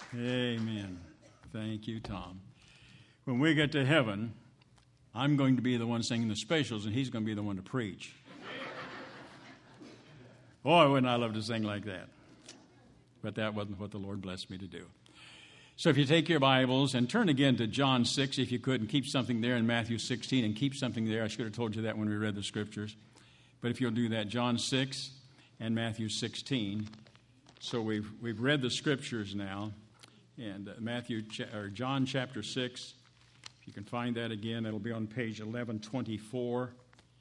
Amen. Thank you, Tom. When we get to heaven, I'm going to be the one singing the specials, and he's going to be the one to preach. Boy, wouldn't I love to sing like that. But that wasn't what the Lord blessed me to do. So if you take your Bibles and turn again to John 6, if you could, and keep something there in Matthew 16, and keep something there. I should have told you that when we read the Scriptures. But if you'll do that, John 6 and Matthew 16. So we've read the Scriptures now. And John chapter 6, if you can find that again, it'll be on page 1124.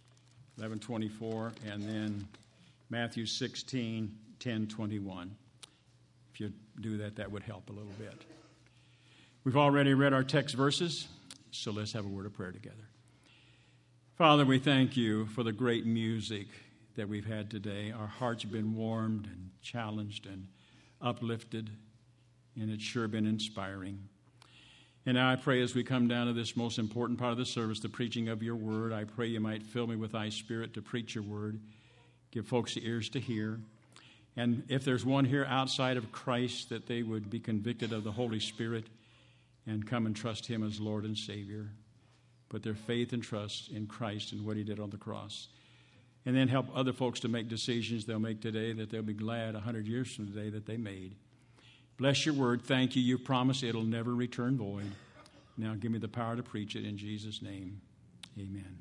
And then Matthew 16, 10:21. If you do that, that would help a little bit. We've already read our text verses, so let's have a word of prayer together. Father, we thank you for the great music that we've had today. Our hearts have been warmed and challenged and uplifted, and it's sure been inspiring. And now I pray as we come down to this most important part of the service, the preaching of your word, I pray you might fill me with thy spirit to preach your word. Give folks the ears to hear. And if there's one here outside of Christ, that they would be convicted of the Holy Spirit and come and trust him as Lord and Savior. Put their faith and trust in Christ and what he did on the cross. And then help other folks to make decisions they'll make today that they'll be glad 100 years from today that they made. Bless your word. Thank you. You promise it'll never return void. Now give me the power to preach it in Jesus' name. Amen.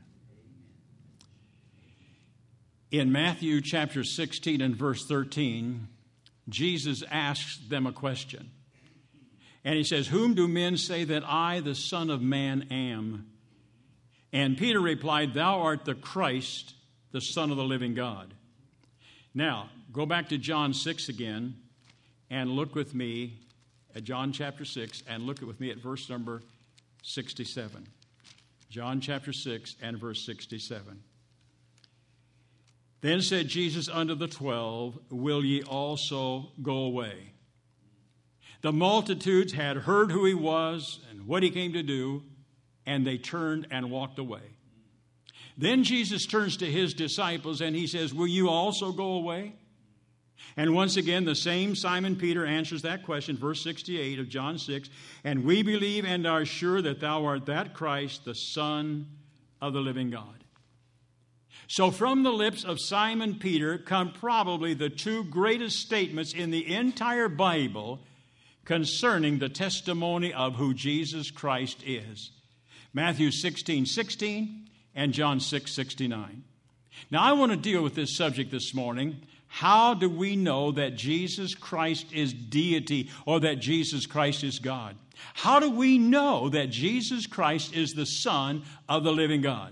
In Matthew chapter 16 and verse 13, Jesus asks them a question. And he says, "Whom do men say that I, the Son of Man, am?" And Peter replied, "Thou art the Christ, the Son of the living God." Now, go back to John 6 again and look with me at John chapter 6 and look with me at verse number 67. John chapter 6 and verse 67. Then said Jesus unto the 12, "Will ye also go away?" The multitudes had heard who he was and what he came to do, and they turned and walked away. Then Jesus turns to his disciples and he says, "Will you also go away?" And once again, the same Simon Peter answers that question, verse 68 of John 6, "And we believe and are sure that thou art that Christ, the Son of the living God." So from the lips of Simon Peter come probably the two greatest statements in the entire Bible concerning the testimony of who Jesus Christ is. Matthew 16:16 and John 6:69. Now I want to deal with this subject this morning. How do we know that Jesus Christ is deity or that Jesus Christ is God? How do we know that Jesus Christ is the Son of the living God?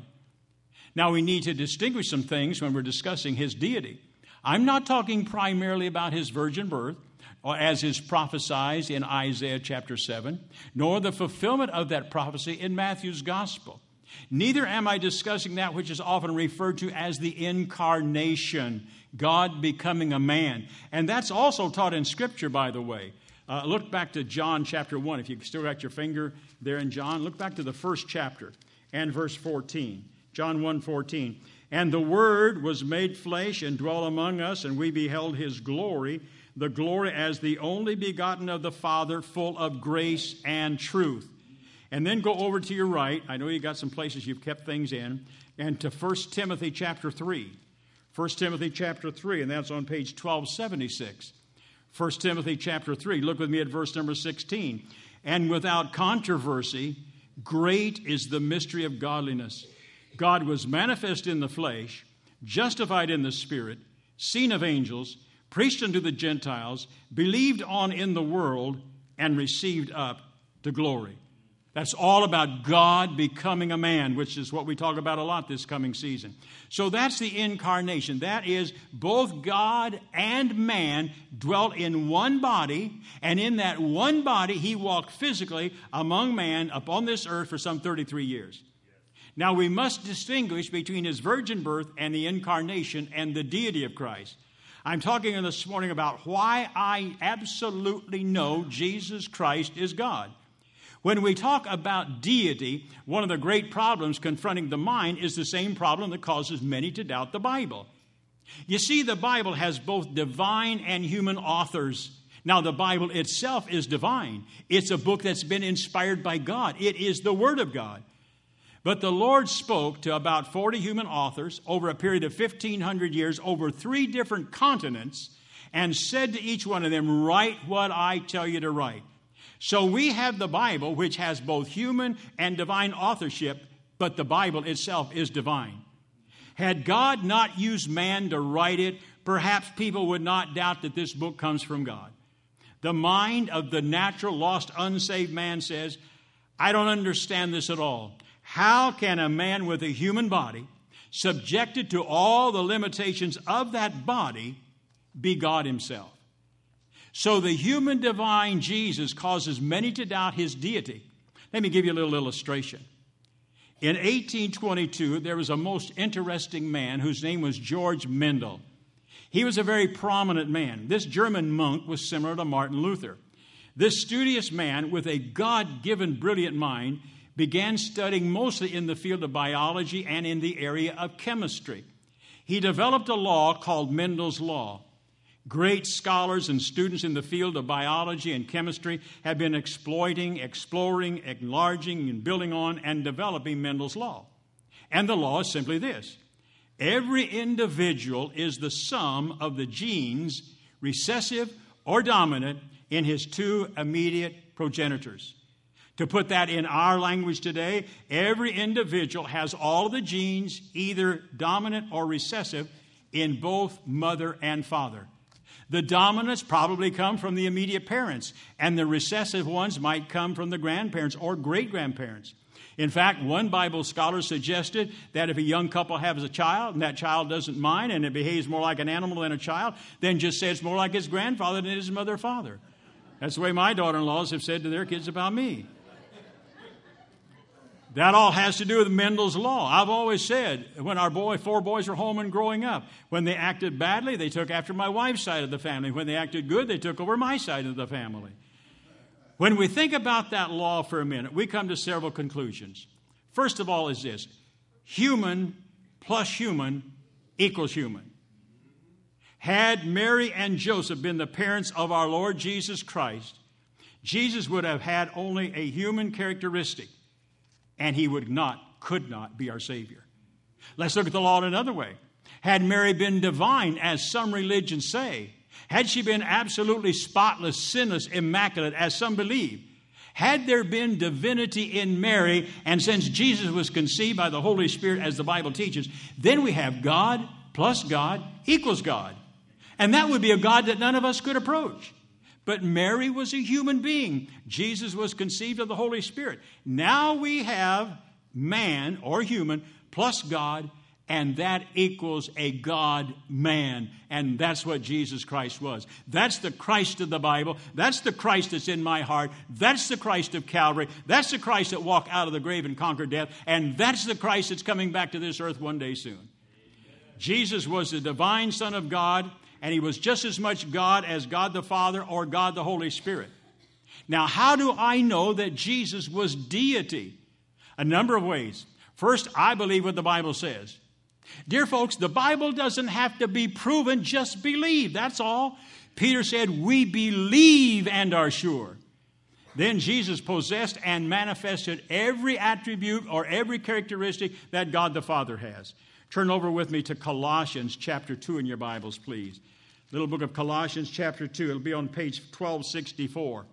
Now we need to distinguish some things when we're discussing his deity. I'm not talking primarily about his virgin birth, or as is prophesied in Isaiah chapter 7, nor the fulfillment of that prophecy in Matthew's gospel. Neither am I discussing that which is often referred to as the incarnation, God becoming a man. And that's also taught in Scripture, by the way. Look back to John chapter 1. If you still got your finger there in John, look back to the first chapter and verse 14. John 1:14. "And the Word was made flesh and dwelt among us, and we beheld his glory, the glory as the only begotten of the Father, full of grace and truth." And then go over to your right. I know you got some places you've kept things in. And to 1 Timothy chapter 3. 1 Timothy chapter 3, and that's on page 1276. 1 Timothy chapter 3. Look with me at verse number 16. "And without controversy, great is the mystery of godliness. God was manifest in the flesh, justified in the Spirit, seen of angels, preached unto the Gentiles, believed on in the world, and received up to glory." That's all about God becoming a man, which is what we talk about a lot this coming season. So that's the incarnation. That is, both God and man dwelt in one body, and in that one body he walked physically among man upon this earth for some 33 years. Now we must distinguish between his virgin birth and the incarnation and the deity of Christ. I'm talking this morning about why I absolutely know Jesus Christ is God. When we talk about deity, one of the great problems confronting the mind is the same problem that causes many to doubt the Bible. You see, the Bible has both divine and human authors. Now, the Bible itself is divine. It's a book that's been inspired by God. It is the Word of God. But the Lord spoke to about 40 human authors over a period of 1,500 years over 3 different continents and said to each one of them, write what I tell you to write. So we have the Bible, which has both human and divine authorship, but the Bible itself is divine. Had God not used man to write it, perhaps people would not doubt that this book comes from God. The mind of the natural, lost, unsaved man says, I don't understand this at all. How can a man with a human body, subjected to all the limitations of that body, be God himself? So the human divine Jesus causes many to doubt his deity. Let me give you a little illustration. In 1822, there was a most interesting man whose name was George Mendel. He was a very prominent man. This German monk was similar to Martin Luther. This studious man with a God-given brilliant mind began studying mostly in the field of biology and in the area of chemistry. He developed a law called Mendel's Law. Great scholars and students in the field of biology and chemistry have been exploiting, exploring, enlarging, and building on and developing Mendel's Law. And the law is simply this. Every individual is the sum of the genes, recessive or dominant, in his 2 immediate progenitors. To put that in our language today, every individual has all of the genes, either dominant or recessive, in both mother and father. The dominants probably come from the immediate parents, and the recessive ones might come from the grandparents or great-grandparents. In fact, one Bible scholar suggested that if a young couple has a child and that child doesn't mind and it behaves more like an animal than a child, then just say it's more like his grandfather than his mother or father. That's the way my daughter-in-laws have said to their kids about me. That all has to do with Mendel's Law. I've always said, when our 4 boys were home and growing up, when they acted badly, they took after my wife's side of the family. When they acted good, they took over my side of the family. When we think about that law for a minute, we come to several conclusions. First of all is this: human plus human equals human. Had Mary and Joseph been the parents of our Lord Jesus Christ, Jesus would have had only a human characteristic, and he could not be our Savior. Let's look at the law in another way. Had Mary been divine, as some religions say, had she been absolutely spotless, sinless, immaculate, as some believe, had there been divinity in Mary, and since Jesus was conceived by the Holy Spirit, as the Bible teaches, then we have God plus God equals God. And that would be a God that none of us could approach. But Mary was a human being. Jesus was conceived of the Holy Spirit. Now we have man or human plus God, and that equals a God-man. And that's what Jesus Christ was. That's the Christ of the Bible. That's the Christ that's in my heart. That's the Christ of Calvary. That's the Christ that walked out of the grave and conquered death. And that's the Christ that's coming back to this earth one day soon. Jesus was the divine Son of God, and he was just as much God as God the Father or God the Holy Spirit. Now, how do I know that Jesus was deity? A number of ways. First, I believe what the Bible says. Dear folks, the Bible doesn't have to be proven, just believe. That's all. Peter said, we believe and are sure. Then Jesus possessed and manifested every attribute or every characteristic that God the Father has. Turn over with me to Colossians chapter 2 in your Bibles, please. Little book of Colossians chapter 2. It'll be on page 1264.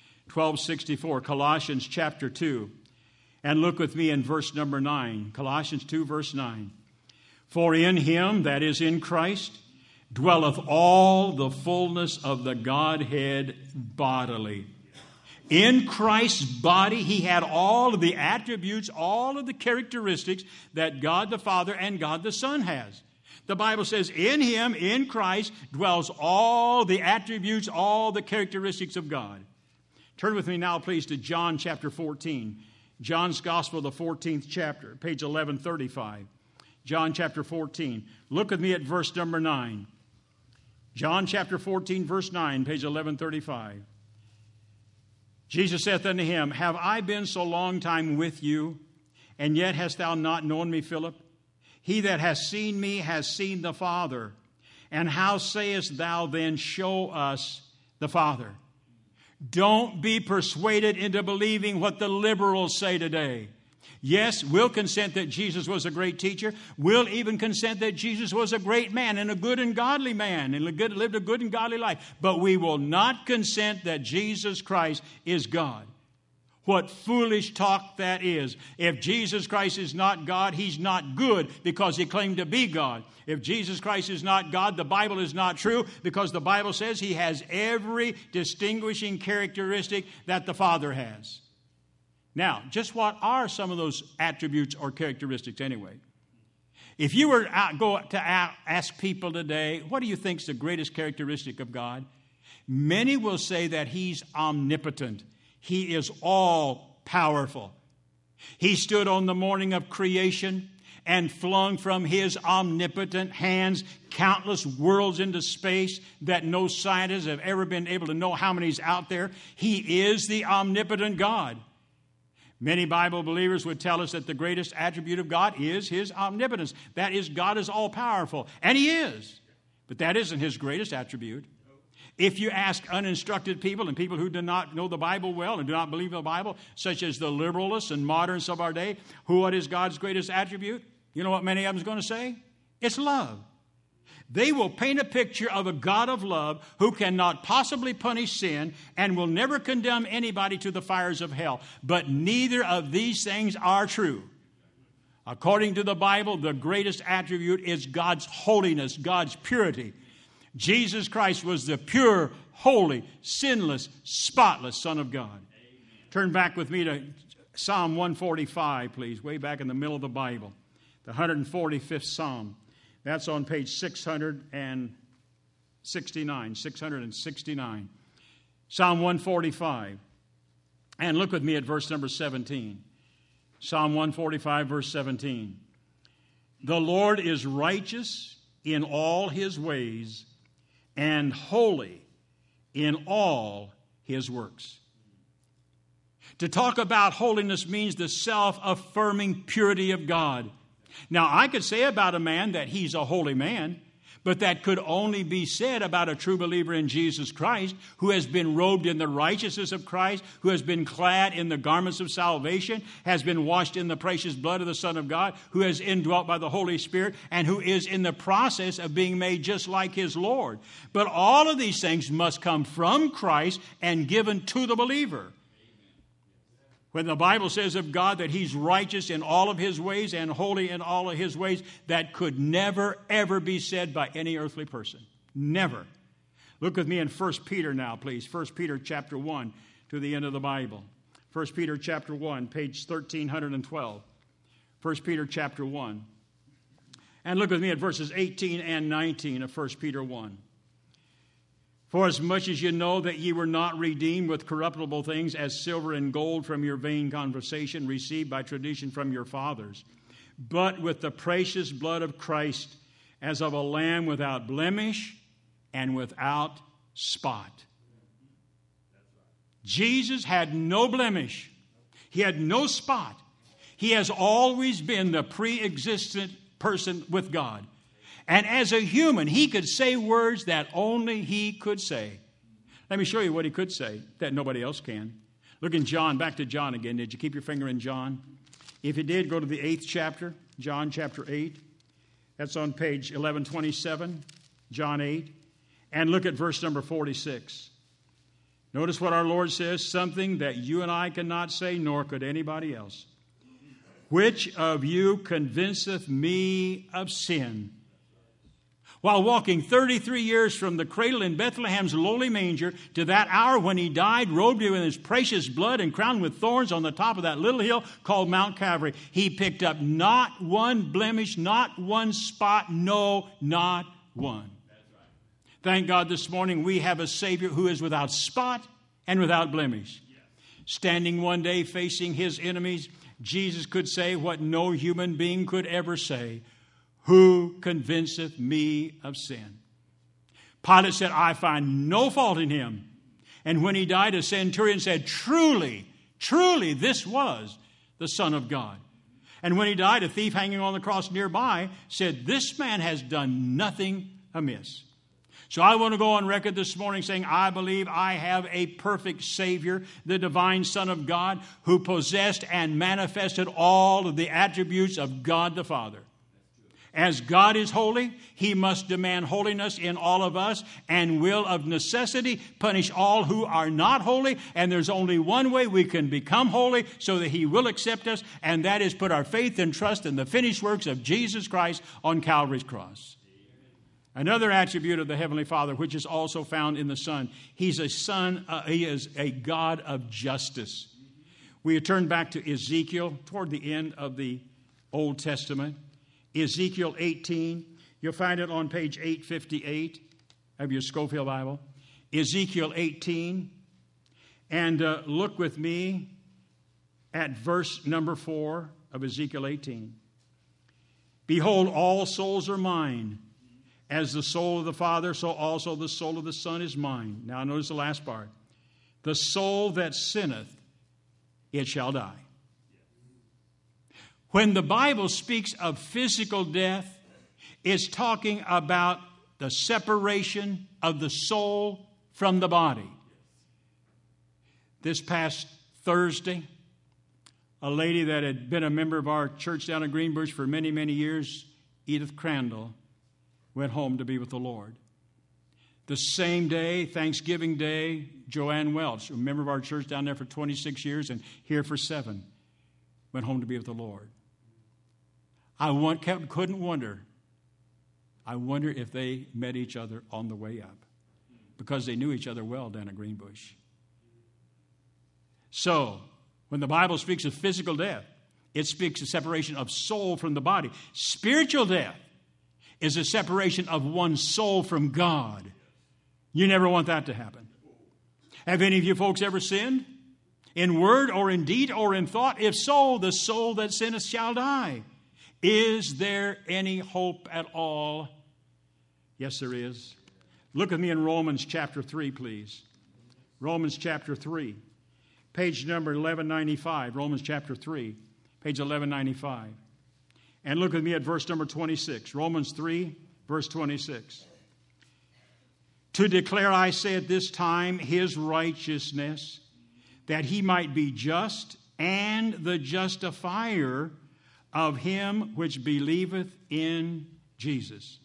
1264, Colossians chapter 2. And look with me in verse number 9. Colossians 2, verse 9. For in him, that is in Christ, dwelleth all the fullness of the Godhead bodily. In Christ's body, he had all of the attributes, all of the characteristics that God the Father and God the Son has. The Bible says, in him, in Christ, dwells all the attributes, all the characteristics of God. Turn with me now, please, to John chapter 14. John's Gospel, the 14th chapter, page 1135. John chapter 14. Look with me at verse number 9. John chapter 14, verse 9, page 1135. Jesus saith unto him, have I been so long time with you, and yet hast thou not known me, Philip? He that has seen me has seen the Father. And how sayest thou then, show us the Father. Don't be persuaded into believing what the liberals say today. Yes, we'll consent that Jesus was a great teacher. We'll even consent that Jesus was a great man and a good and godly man and lived a good and godly life. But we will not consent that Jesus Christ is God. What foolish talk that is. If Jesus Christ is not God, He's not good because He claimed to be God. If Jesus Christ is not God, the Bible is not true because the Bible says He has every distinguishing characteristic that the Father has. Now, just what are some of those attributes or characteristics anyway? If you were to ask people today, what do you think is the greatest characteristic of God? Many will say that He's omnipotent. He is all-powerful. He stood on the morning of creation and flung from His omnipotent hands countless worlds into space that no scientists have ever been able to know how many is out there. He is the omnipotent God. Many Bible believers would tell us that the greatest attribute of God is His omnipotence. That is, God is all-powerful. And He is. But that isn't His greatest attribute. If you ask uninstructed people and people who do not know the Bible well and do not believe the Bible, such as the liberalists and modernists of our day, what is God's greatest attribute? You know what many of them is going to say? It's love. They will paint a picture of a God of love who cannot possibly punish sin and will never condemn anybody to the fires of hell. But neither of these things are true. According to the Bible, the greatest attribute is God's holiness, God's purity. Jesus Christ was the pure, holy, sinless, spotless Son of God. Amen. Turn back with me to Psalm 145, please, way back in the middle of the Bible, the 145th Psalm. That's on page 669. Psalm 145. And look with me at verse number 17. Psalm 145, verse 17. The Lord is righteous in all His ways and holy in all His works. To talk about holiness means the self-affirming purity of God. Now, I could say about a man that he's a holy man, but that could only be said about a true believer in Jesus Christ, who has been robed in the righteousness of Christ, who has been clad in the garments of salvation, has been washed in the precious blood of the Son of God, who is indwelt by the Holy Spirit, and who is in the process of being made just like his Lord. But all of these things must come from Christ and given to the believer. When the Bible says of God that He's righteous in all of His ways and holy in all of His ways, that could never, ever be said by any earthly person. Never. Look with me in 1 Peter now, please. 1 Peter chapter 1 to the end of the Bible. 1 Peter chapter 1, page 1312. 1 Peter chapter 1. And look with me at verses 18 and 19 of 1 Peter 1. For as much as you know that ye were not redeemed with corruptible things as silver and gold from your vain conversation received by tradition from your fathers, but with the precious blood of Christ as of a lamb without blemish and without spot. Jesus had no blemish. He had no spot. He has always been the pre-existent person with God. And as a human, He could say words that only He could say. Let me show you what He could say that nobody else can. Look in John, back to John again. Did you keep your finger in John? If you did, go to the 8th chapter, John chapter 8. That's on page 1127, John 8. And look at verse number 46. Notice what our Lord says, something that you and I cannot say, nor could anybody else. Which of you convinceth me of sin? While walking 33 years from the cradle in Bethlehem's lowly manger to that hour when He died, robed in His precious blood and crowned with thorns on the top of that little hill called Mount Calvary, He picked up not one blemish, not one spot, no, not one. Thank God this morning we have a Savior who is without spot and without blemish. Standing one day facing His enemies, Jesus could say what no human being could ever say. Who convinceth me of sin? Pilate said, I find no fault in Him. And when He died, a centurion said, truly, truly, this was the Son of God. And when He died, a thief hanging on the cross nearby said, this man has done nothing amiss. So I want to go on record this morning saying, I believe I have a perfect Savior, the divine Son of God, who possessed and manifested all of the attributes of God the Father. As God is holy, He must demand holiness in all of us and will of necessity punish all who are not holy. And there's only one way we can become holy so that He will accept us, and that is put our faith and trust in the finished works of Jesus Christ on Calvary's cross. Another attribute of the Heavenly Father, which is also found in the Son, He's a Son, He is a God of justice. We turn back to Ezekiel toward the end of the Old Testament. Ezekiel 18, you'll find it on page 858 of your Scofield Bible. Ezekiel 18, and look with me at verse number 4 of Ezekiel 18. Behold, all souls are mine. As the soul of the Father, so also the soul of the Son is mine. Now notice the last part. The soul that sinneth, it shall die. When the Bible speaks of physical death, it's talking about the separation of the soul from the body. This past Thursday, a lady that had been a member of our church down in Greenbush for many, many years, Edith Crandall, went home to be with the Lord. The same day, Thanksgiving Day, Joanne Welch, a member of our church down there for 26 years and here for 7, went home to be with the Lord. I couldn't wonder. I wonder if they met each other on the way up, because they knew each other well down at Greenbush. So, when the Bible speaks of physical death, it speaks of separation of soul from the body. Spiritual death is a separation of one's soul from God. You never want that to happen. Have any of you folks ever sinned? In word or in deed or in thought? If so, the soul that sinneth shall die. Is there any hope at all? Yes, there is. Look with me in Romans chapter 3, please. Romans chapter 3. Page number 1195. Romans chapter 3. Page 1195. And look with me at verse number 26. Romans 3, verse 26. To declare, I say at this time, His righteousness, that He might be just and the justifier of him which believeth in Jesus.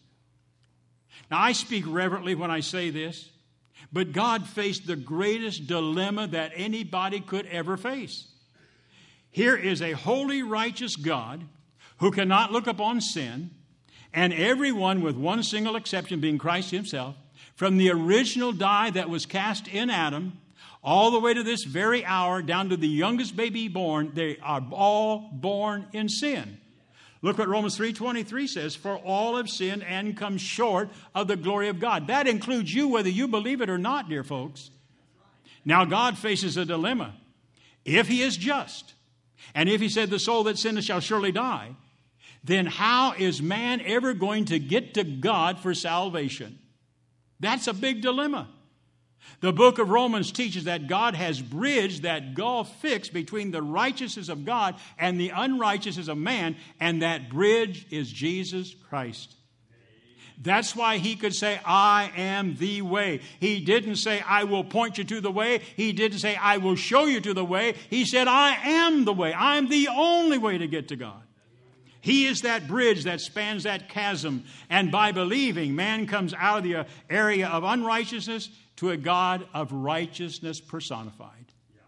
Now, I speak reverently when I say this, but God faced the greatest dilemma that anybody could ever face. Here is a holy, righteous God who cannot look upon sin, and everyone, with one single exception being Christ Himself, from the original die that was cast in Adam, all the way to this very hour, down to the youngest baby born, they are all born in sin. Look what Romans 3:23 says, for all have sinned and come short of the glory of God. That includes you, whether you believe it or not, dear folks. Now God faces a dilemma. If He is just, and if He said the soul that sinneth shall surely die, then how is man ever going to get to God for salvation? That's a big dilemma. The book of Romans teaches that God has bridged that gulf fixed between the righteousness of God and the unrighteousness of man, and that bridge is Jesus Christ. That's why He could say, I am the way. He didn't say, I will point you to the way. He didn't say, I will show you to the way. He said, I am the way. I'm the only way to get to God. He is that bridge that spans that chasm. And by believing, man comes out of the area of unrighteousness to a God of righteousness personified.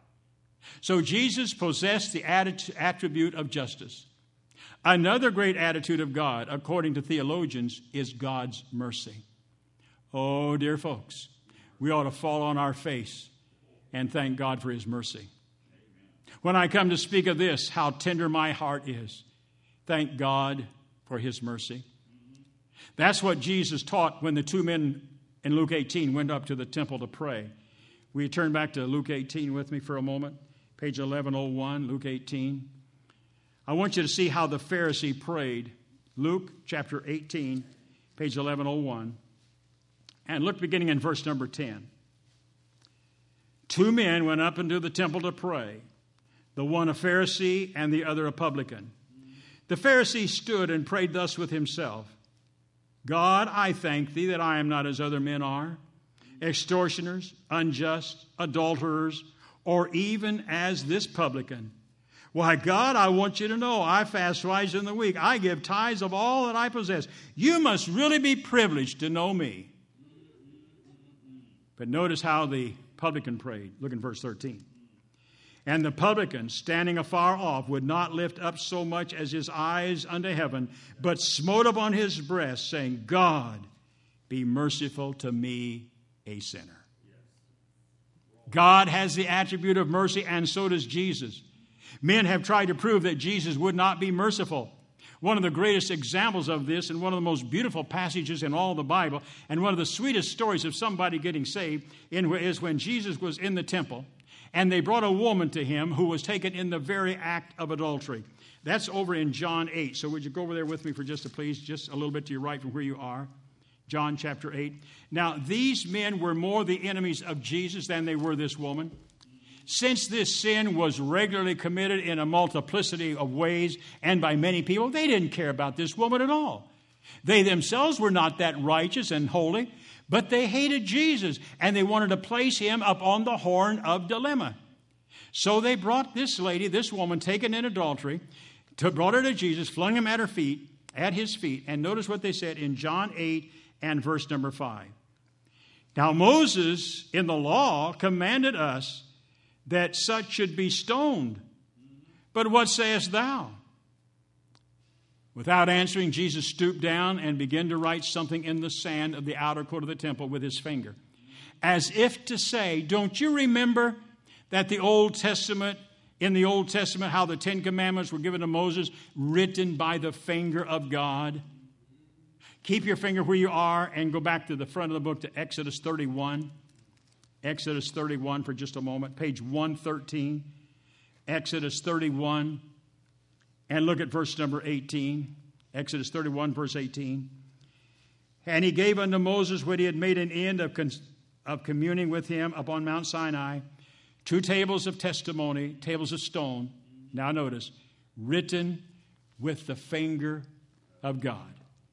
So Jesus possessed the attribute of justice. Another great attitude of God, according to theologians, is God's mercy. Oh, dear folks, we ought to fall on our face and thank God for His mercy. When I come to speak of this, how tender my heart is, thank God for His mercy. That's what Jesus taught when the two men in Luke 18 went up to the temple to pray. Will you turn back to Luke 18 with me for a moment? Page 1101, Luke 18. I want you to see how the Pharisee prayed. Luke chapter 18, page 1101. And look beginning in verse number 10. Two men went up into the temple to pray, the one a Pharisee and the other a publican. The Pharisee stood and prayed thus with himself, God, I thank thee that I am not as other men are, extortioners, unjust, adulterers, or even as this publican. Why, God, I want you to know I fast twice in the week. I give tithes of all that I possess. You must really be privileged to know me. But notice how the publican prayed. Look in verse 13. And the publican, standing afar off, would not lift up so much as his eyes unto heaven, but smote upon his breast, saying, God, be merciful to me, a sinner. God has the attribute of mercy, and so does Jesus. Men have tried to prove that Jesus would not be merciful. One of the greatest examples of this, and one of the most beautiful passages in all the Bible, and one of the sweetest stories of somebody getting saved, is when Jesus was in the temple, and they brought a woman to him who was taken in the very act of adultery. That's over in John 8. So would you go over there with me for just a little bit to your right from where you are? John chapter 8. Now, these men were more the enemies of Jesus than they were this woman. Since this sin was regularly committed in a multiplicity of ways and by many people, they didn't care about this woman at all. They themselves were not that righteous and holy, but they hated Jesus, and they wanted to place him up on the horn of dilemma. So they brought this lady, this woman taken in adultery, brought her to Jesus, flung him at his feet, and notice what they said in John 8 and verse number 5. Now Moses in the law commanded us that such should be stoned. But what sayest thou? Without answering, Jesus stooped down and began to write something in the sand of the outer court of the temple with his finger, as if to say, don't you remember that in the Old Testament, how the Ten Commandments were given to Moses, written by the finger of God? Keep your finger where you are and go back to the front of the book to Exodus 31. Exodus 31 for just a moment, page 113. Exodus 31. And look at verse number 18. Exodus 31, verse 18. And he gave unto Moses, when he had made an end of communing with him upon Mount Sinai, 2 tables of testimony, tables of stone. Now notice, written with the finger of God.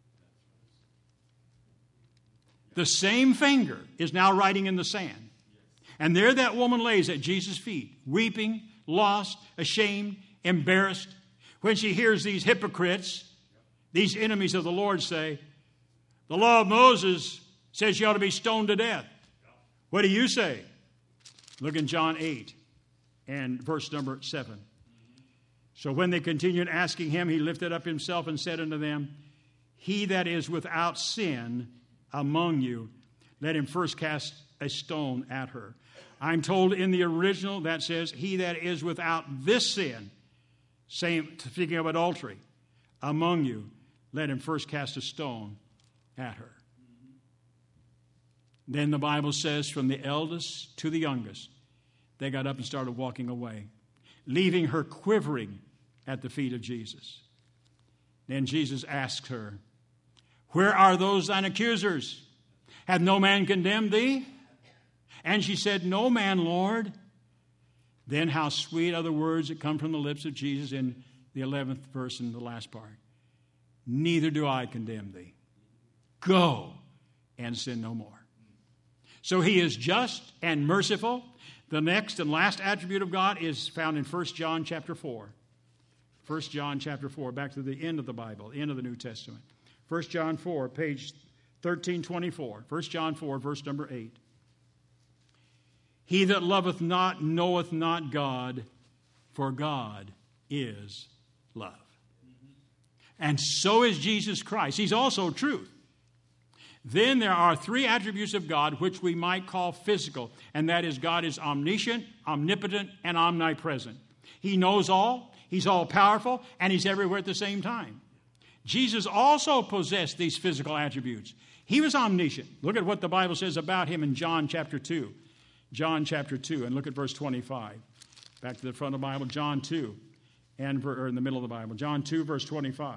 The same finger is now writing in the sand. And there that woman lays at Jesus' feet, weeping, lost, ashamed, embarrassed, when she hears these hypocrites, these enemies of the Lord say, the law of Moses says you ought to be stoned to death. What do you say? Look in John 8 and verse number 7. So when they continued asking him, he lifted up himself and said unto them, he that is without sin among you, let him first cast a stone at her. I'm told in the original that says, he that is without this sin, speaking of adultery, among you, let him first cast a stone at her. Then the Bible says, from the eldest to the youngest, they got up and started walking away, leaving her quivering at the feet of Jesus. Then Jesus asked her, where are those thine accusers? Hath no man condemned thee? And she said, no man, Lord. Then how sweet are the words that come from the lips of Jesus in the 11th verse and the last part. Neither do I condemn thee. Go and sin no more. So he is just and merciful. The next and last attribute of God is found in 1 John chapter 4. 1 John chapter 4, back to the end of the Bible, the end of the New Testament. 1 John 4, page 1324. 1 John 4, verse number 8. He that loveth not knoweth not God, for God is love. And so is Jesus Christ. He's also truth. Then there are 3 attributes of God which we might call physical, and that is God is omniscient, omnipotent, and omnipresent. He knows all, he's all-powerful, and he's everywhere at the same time. Jesus also possessed these physical attributes. He was omniscient. Look at what the Bible says about him in John chapter 2. John chapter 2, and look at verse 25. Back to the front of the Bible, John 2, or in the middle of the Bible. John 2, verse 25.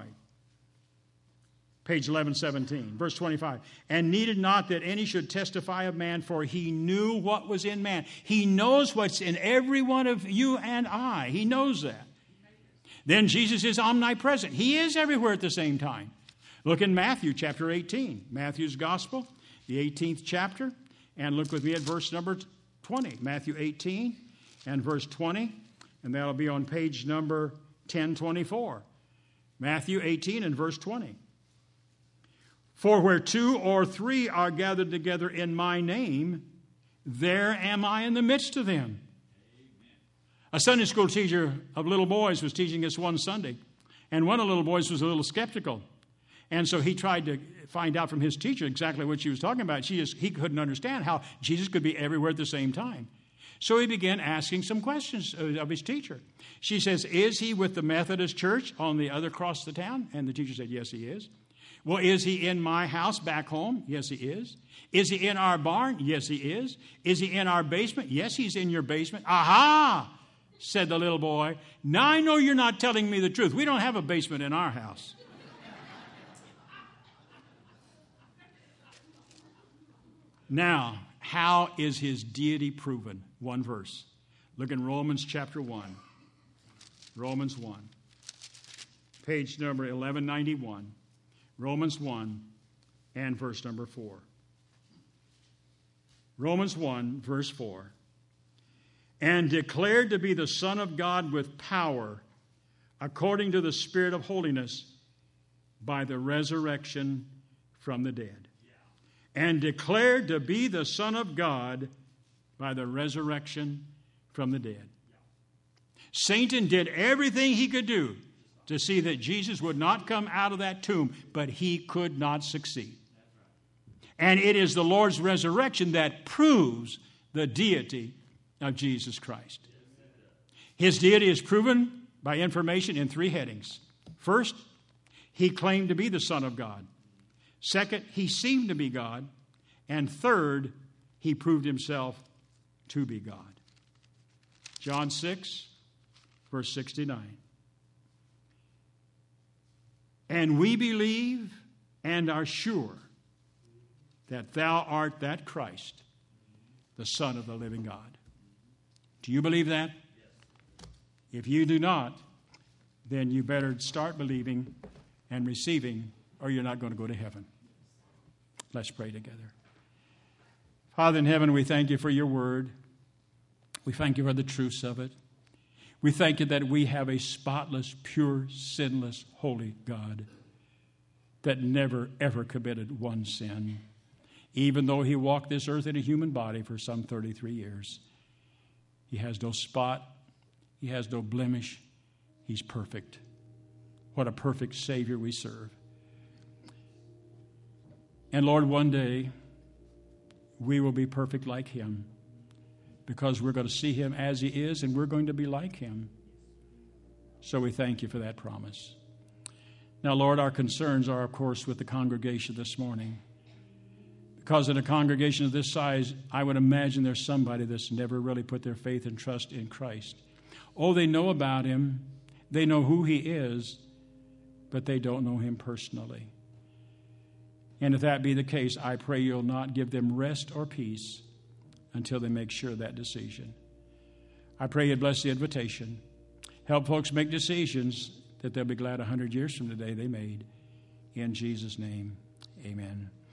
Page 1117, verse 25. And needed not that any should testify of man, for he knew what was in man. He knows what's in every one of you and I. He knows that. Then Jesus is omnipresent. He is everywhere at the same time. Look in Matthew chapter 18, Matthew's Gospel, the 18th chapter, and look with me at verse number 20. Matthew 18 and verse 20, and that'll be on page number 1024. Matthew 18 and verse 20. For where 2 or 3 are gathered together in my name, there am I in the midst of them. A Sunday school teacher of little boys was teaching us one Sunday, and one of the little boys was a little skeptical. And so he tried to find out from his teacher exactly what she was talking about. He couldn't understand how Jesus could be everywhere at the same time. So he began asking some questions of his teacher. She says, is he with the Methodist church on the other across the town? And the teacher said, yes, he is. Well, is he in my house back home? Yes, he is. Is he in our barn? Yes, he is. Is he in our basement? Yes, he's in your basement. Aha, said the little boy. Now I know you're not telling me the truth. We don't have a basement in our house. Now, how is his deity proven? One verse. Look in Romans chapter 1. Romans 1. Page number 1191. Romans 1 and verse number 4. Romans 1, verse 4. And declared to be the Son of God with power, according to the Spirit of holiness, by the resurrection from the dead. And declared to be the Son of God by the resurrection from the dead. Satan did everything he could do to see that Jesus would not come out of that tomb, but he could not succeed. And it is the Lord's resurrection that proves the deity of Jesus Christ. His deity is proven by information in 3 headings. First, he claimed to be the Son of God. Second, he seemed to be God. And third, he proved himself to be God. John 6, verse 69. And we believe and are sure that thou art that Christ, the Son of the living God. Do you believe that? If you do not, then you better start believing and receiving, or you're not going to go to heaven. Let's pray together. Father in heaven, we thank you for your word. We thank you for the truths of it. We thank you that we have a spotless, pure, sinless, holy God that never, ever committed one sin, even though he walked this earth in a human body for some 33 years. He has no spot. He has no blemish. He's perfect. What a perfect Savior we serve. And Lord, one day we will be perfect like him, because we're going to see him as he is, and we're going to be like him. So we thank you for that promise. Now, Lord, our concerns are, of course, with the congregation this morning. Because in a congregation of this size, I would imagine there's somebody that's never really put their faith and trust in Christ. Oh, they know about him. They know who he is, but they don't know him personally. And if that be the case, I pray you'll not give them rest or peace until they make sure of that decision. I pray you'd bless the invitation. Help folks make decisions that they'll be glad 100 years from today they made. In Jesus' name, amen.